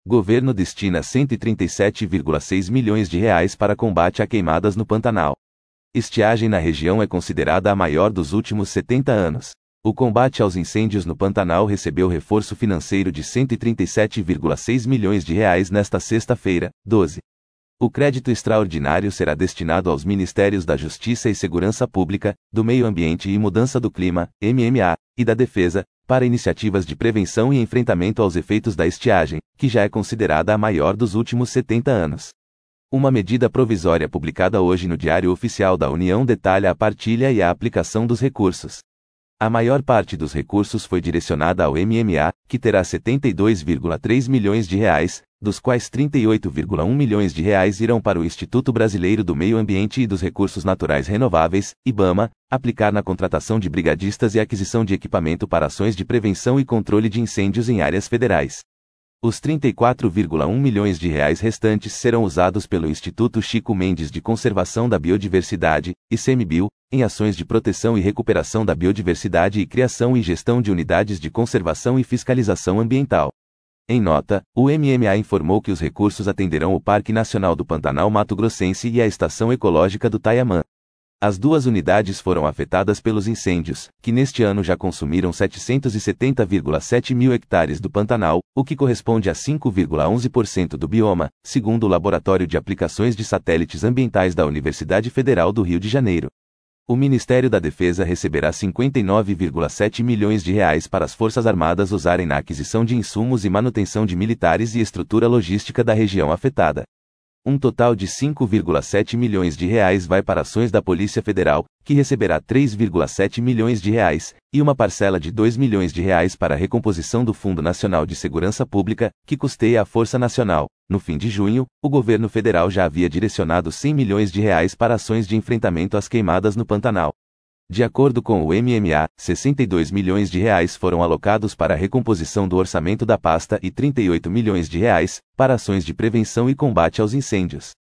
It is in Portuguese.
Governo destina R$ 137,6 milhões para combate a queimadas no Pantanal. Estiagem na região é considerada a maior dos últimos 70 anos. O combate aos incêndios no Pantanal recebeu reforço financeiro de R$ 137,6 milhões nesta sexta-feira, 12. O crédito extraordinário será destinado aos Ministérios da Justiça e Segurança Pública, do Meio Ambiente e Mudança do Clima, MMA, e da Defesa, para iniciativas de prevenção e enfrentamento aos efeitos da estiagem, que já é considerada a maior dos últimos 70 anos. Uma medida provisória publicada hoje no Diário Oficial da União detalha a partilha e a aplicação dos recursos. A maior parte dos recursos foi direcionada ao MMA, que terá R$ 72,3 milhões, dos quais R$ 38,1 milhões irão para o Instituto Brasileiro do Meio Ambiente e dos Recursos Naturais Renováveis, IBAMA, aplicar na contratação de brigadistas e aquisição de equipamento para ações de prevenção e controle de incêndios em áreas federais. Os R$ 34,1 milhões restantes serão usados pelo Instituto Chico Mendes de Conservação da Biodiversidade, ICMBio, em ações de proteção e recuperação da biodiversidade e criação e gestão de unidades de conservação e fiscalização ambiental. Em nota, o MMA informou que os recursos atenderão o Parque Nacional do Pantanal Mato Grossense e a Estação Ecológica do Taiamã. As duas unidades foram afetadas pelos incêndios, que neste ano já consumiram 770,7 mil hectares do Pantanal, o que corresponde a 5,11% do bioma, segundo o Laboratório de Aplicações de Satélites Ambientais da Universidade Federal do Rio de Janeiro. O Ministério da Defesa receberá R$ 59,7 milhões para as Forças Armadas usarem na aquisição de insumos e manutenção de militares e estrutura logística da região afetada. Um total de R$ 5,7 milhões vai para ações da Polícia Federal, que receberá R$ 3,7 milhões, e uma parcela de R$ 2 milhões para a recomposição do Fundo Nacional de Segurança Pública, que custeia a Força Nacional. No fim de junho, o governo federal já havia direcionado R$ 100 milhões para ações de enfrentamento às queimadas no Pantanal. De acordo com o MMA, R$ 62 milhões foram alocados para a recomposição do orçamento da pasta e R$ 38 milhões para ações de prevenção e combate aos incêndios.